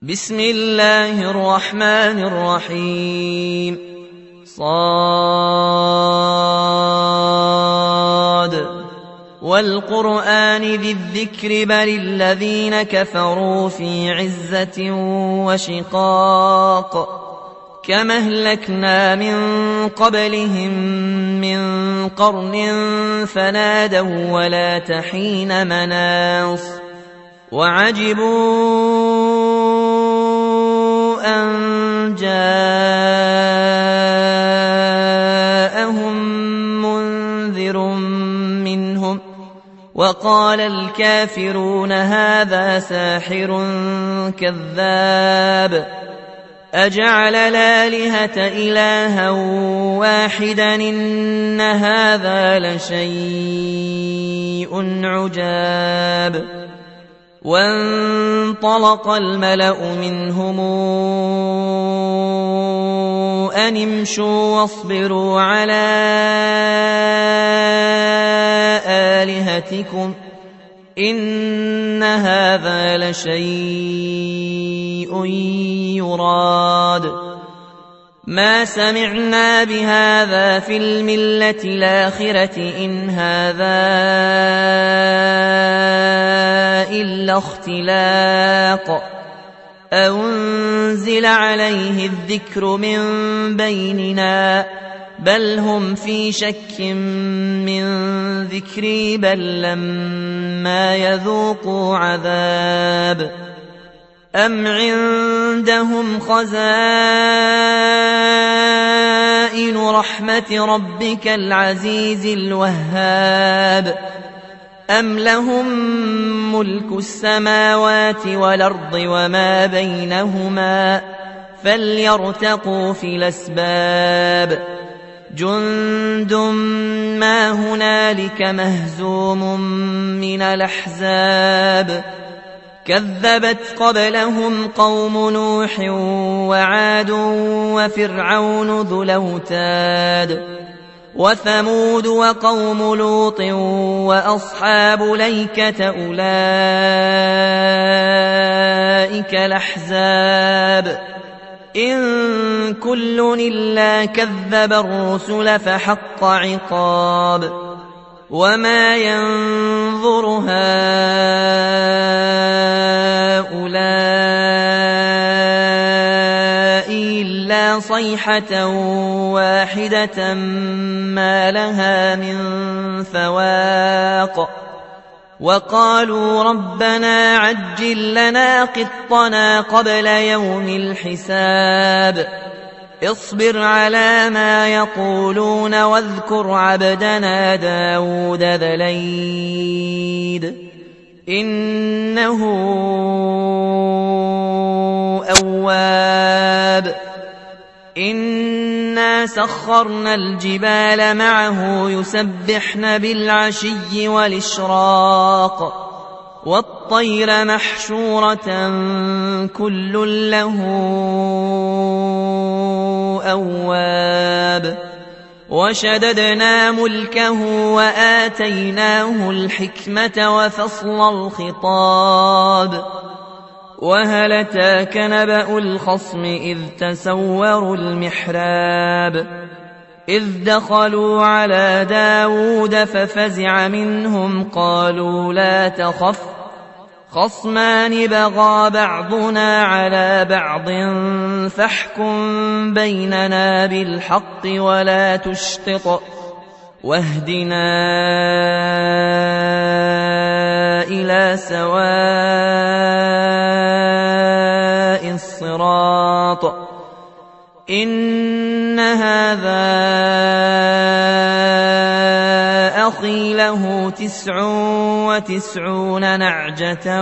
بسم الله الرحمن الرحيم صاد والقرآن ذي الذكر بل الذين كفروا في عزة وشقاق كما أهلكنا من قبلهم من قرن فنادوا ولا تحين مناص وعجبوا أن جاءهم منذر منهم وقال الكافرون هذا ساحر كذاب أجعل الآلهة إلها واحدا إن هذا لشيء عجاب وانطلق الملأ منهم أن امشوا واصبروا على آلهتكم إن هذا لشيء يراد ما سمعنا بهذا في الملة الآخرة إن هذا إلا اختلاق أنزل عليه الذكر من بيننا بل هم في شك من ذكري بل لما يذوقوا عذاب أم عندهم خزائن رحمة ربك العزيز الوهاب أم لهم ملك السماوات والأرض وما بينهما فليرتقوا في الأسباب جند ما هنالك مهزوم من الأحزاب كذبت قبلهم قوم نوح وعاد وفرعون ذو الأوتاد وثمود وقوم لوط وأصحاب ليكة أولئك الأحزاب إن كل إلا كذب الرسل فحق عقاب وما ينظر هؤلاء إلا صيحة واحدة ما لها من فواق وقالوا ربنا عجل لنا قطنا قبل يوم الحساب اصبر على ما يقولون واذكر عبدنا داود ذا الأيد إنه أواب إنا سخرنا الجبال معه يسبحن بالعشي والإشراق والطير محشورة كل له أواب وشددنا ملكه وآتيناه الحكمة وفصل الخطاب وهل أتاك نبأ الخصم إذ تسوروا المحراب إذ دخلوا على داود ففزع منهم قالوا لا تخف خصمان بغى بعضنا على بعض فاحكم بيننا بالحق ولا تشطط واهدنا إلى سواء الصراط إن هذا أخي له 99 نعجة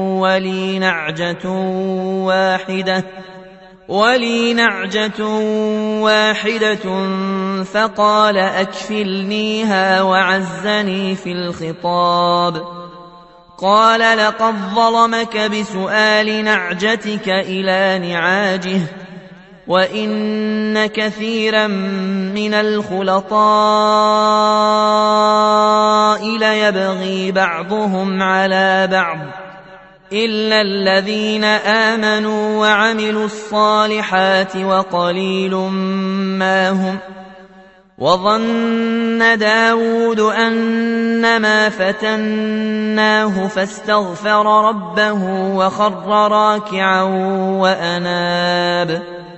ولي نعجة واحدة فقال أكفلنيها وعزني في الخطاب قال لقد ظلمك بسؤال نعجتك إلى نعاجه وإن كثيرا من الخلطاء ليبغي بعضهم على بعض إلا الذين آمنوا وعملوا الصالحات وقليل ما هم. وظن داود أنما فتناه فاستغفر ربه وخر راكعا وأناب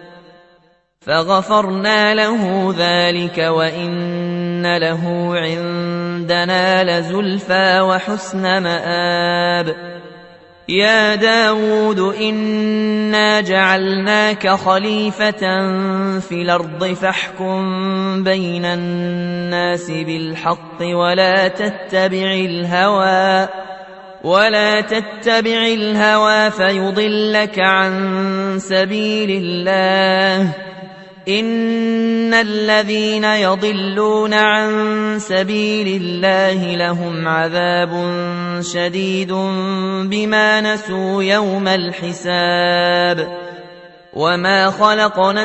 فغفرنا له ذلك وإن له عندنا لزلفى وحسن مآب. يا داود إنا جعلناك خليفة في الأرض فاحكم بين الناس بالحق ولا تتبع الهوى فيضلك عن سبيل الله. إن الذين يضلون عن سبيل الله لهم عذاب شديد بما نسوا يوم الحساب. وما خلقنا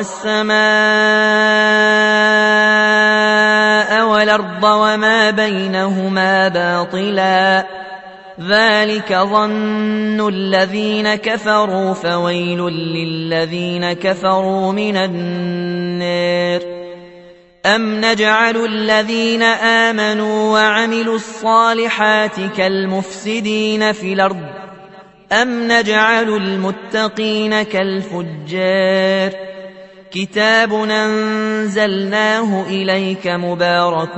السماء والأرض وما بينهما باطلا ذلك ظن الذين كفروا فويل للذين كفروا من النار. أم نجعل الذين آمنوا وعملوا الصالحات كالمفسدين في الأرض أم نجعل المتقين كالفجار. كتاب أنزلناه إليك مبارك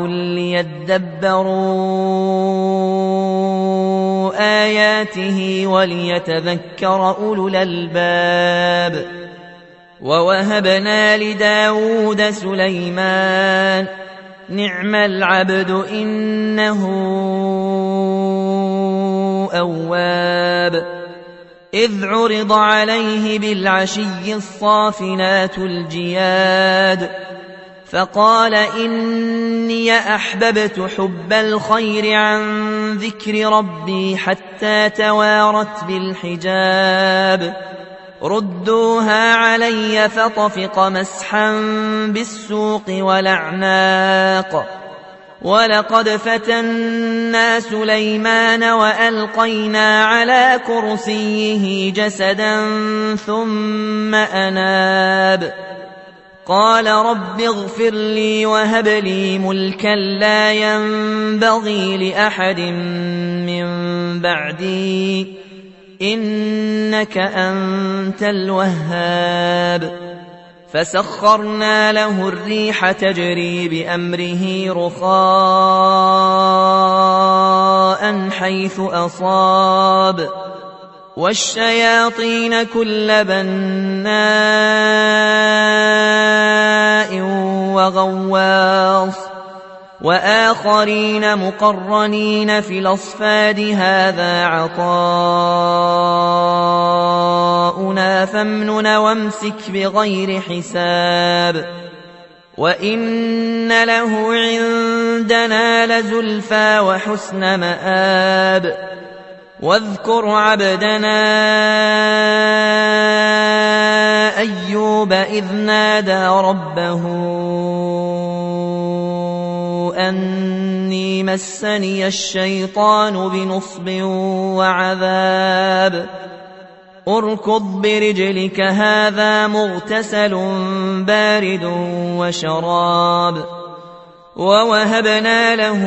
ليدبروا آياته وليتذكر أولو الألباب. ووهبنا لداود سليمان نعم العبد إنه أواب. إذ عرض عليه بالعشي الصافنات الجياد فقال إني أحببت حب الخير عن ذكر ربي حتى توارت بالحجاب. ردوها علي فطفق مسحا بالسوق والأعناق. ولقد فتنا سليمان وألقينا على كرسيه جسدا ثم أناب قال رب اغفر لي وهب لي ملكا لا ينبغي لأحد من بعدي إنك أنت الوهاب. فسخرنا له الريح تجري بأمره رخاء حيث أصاب والشياطين كل بناء وغواص وآخرين مقرنين في الأصفاد هذا عطاؤنا فامنن وامسك بغير حساب. وإن له عندنا لزلفى وحسن مآب. واذكر عبدنا أيوب إذ نادى ربه أني مسني الشيطان بنصب وعذاب. اركض برجلك هذا مغتسل بارد وشراب. ووهبنا له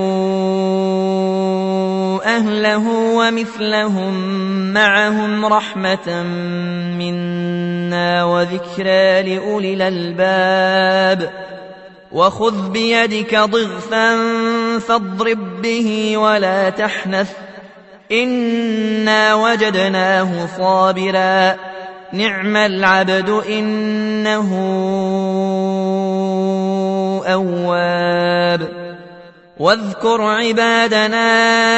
أهله ومثلهم معهم رحمة منا وذكرى لأولي الألباب. وخذ بيدك ضغثا فاضرب به ولا تحنث إنا وجدناه صابرا نعم العبد إنه أواب. واذكر عبادنا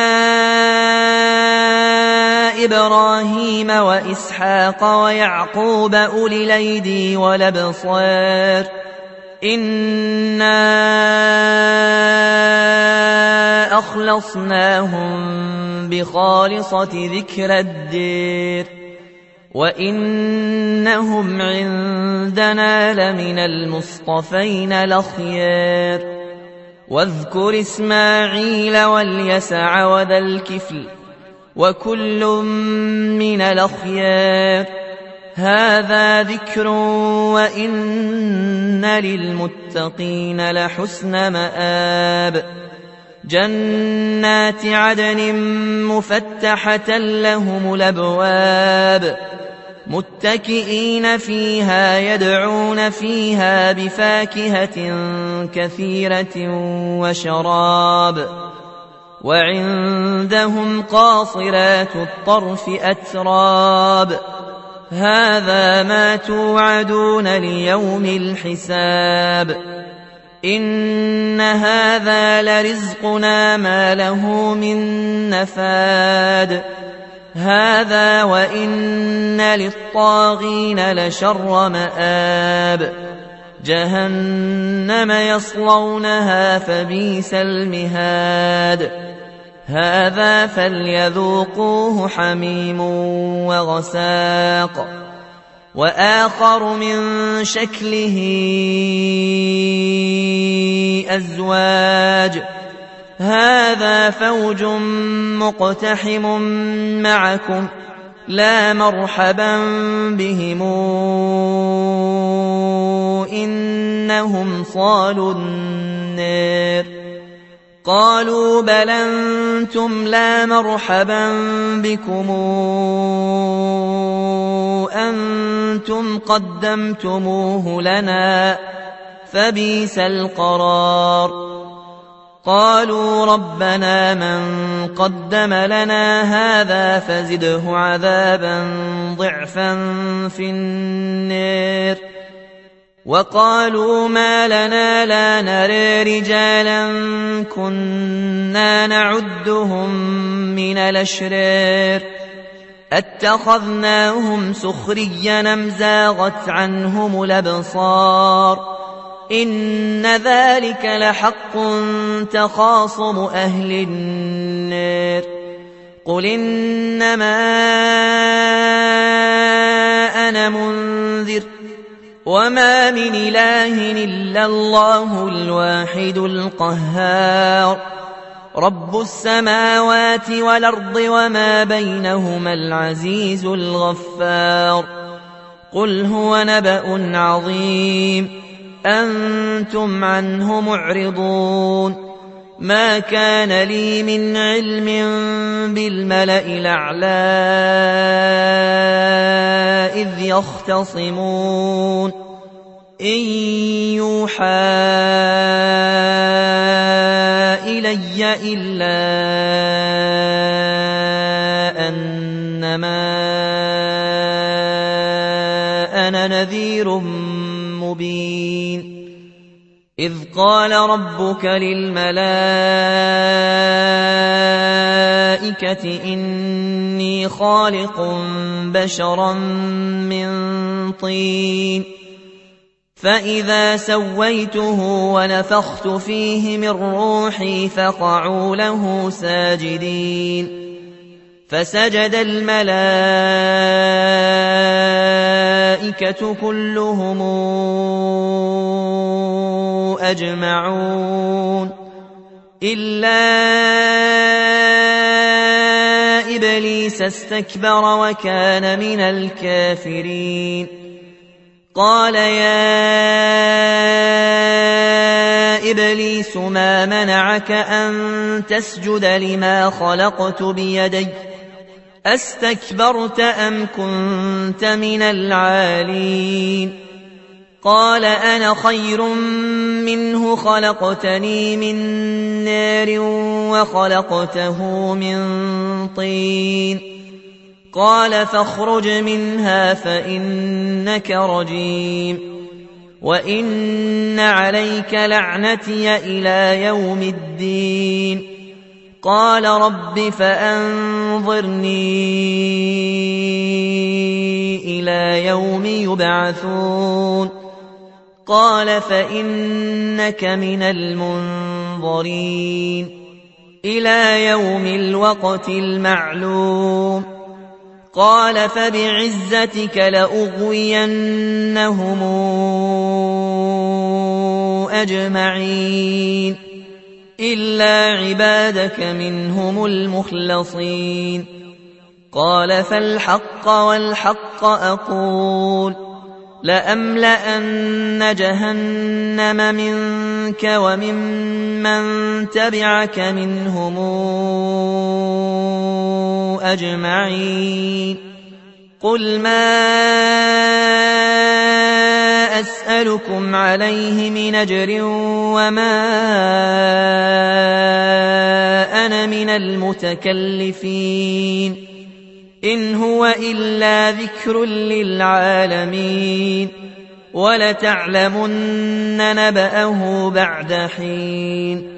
إبراهيم وإسحاق ويعقوب أولي الأيدي والأبصار إنا أخلصناهم بخالصة ذكر الدير وإنهم عندنا لمن المصطفين الأخيار. واذكر إسماعيل واليسع وذا الكفل وكل من الأخيار. هذا ذكر وإن للمتقين لحسن مآب. جنات عدن مفتحة لهم الأبواب متكئين فيها يدعون فيها بفاكهة كثيرة وشراب. وعندهم قاصرات الطرف أتراب. هذا ما توعدون ليوم الحساب. إن هذا لرزقنا ما له من نفاد. هذا وإن للطاغين لشر مآب. جهنم يصلونها فبئس المهاد. هذا فليذوقوه حميم وغساق. وآخر من شكله أزواج. هذا فوج مقتحم معكم لا مرحبا بهم إنهم صالوا النار. قالوا بل أنتم لا مرحبا بكم أنتم قدمتموه لنا فبئس القرار. قالوا ربنا من قدم لنا هذا فزده عذابا ضعفا في النار. وقالوا ما لنا لا نرى رجالا كنا نعدهم من الأشرار اتخذناهم سخريا أم زاغت عنهم الأبصار. إن ذلك لحق تخاصم أهل النار. قل إنما أنا منذر وما من إله إلا الله الواحد القهار. رب السماوات والأرض وما بينهما العزيز الغفار. قل هو نبأ عظيم أنتم عنه معرضون. ما كان لي من علم بالملأ الأعلى إذ يختصمون. إن يوحى إلي إلا أنما أنا نذير مبين. إذ قال ربك للملائكة إني خالق بشرا من طين فإذا سويته ونفخت فيه من روحي فقعوا له ساجدين. فسجد الملائكة كلهم أجمعون إلا إبليس استكبر وكان من الكافرين. قال يا إبليس ما منعك أن تسجد لما خلقت بيدي أستكبرت أم كنت من العالين؟ قال أنا خير منه خلقتني من نار وخلقته من طين. قال فاخرج منها فإنك رجيم وإن عليك لعنتي إلى يوم الدين. قال رب فأنظرني إلى يوم يبعثون. قال فإنك من المنظرين إلى يوم الوقت المعلوم. قال فبعزتك لأغوينهم أجمعين إلا عبادك منهم المخلصين. قال فالحق والحق أقول لأملأن جهنم منك وممن تبعك منهم أجمعين قل ما أسألكم عليه من أجر وما أنا من المتكلفين إن هو إلا ذكر للعالمين ولتعلمن نبأه بعد حين